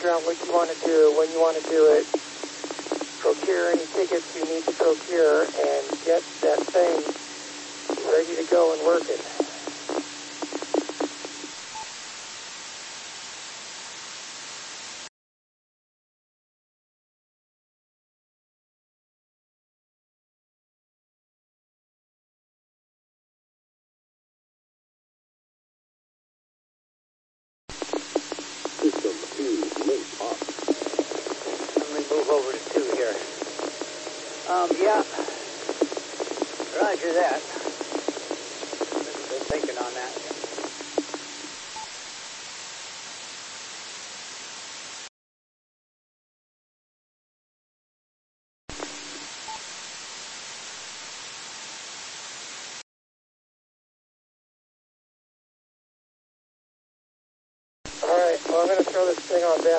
figure out what you want to do, when you want to do it, procure any tickets you need to procure, and get that thing ready to go and work it. Let me move over to 2 here. Yeah. Roger that.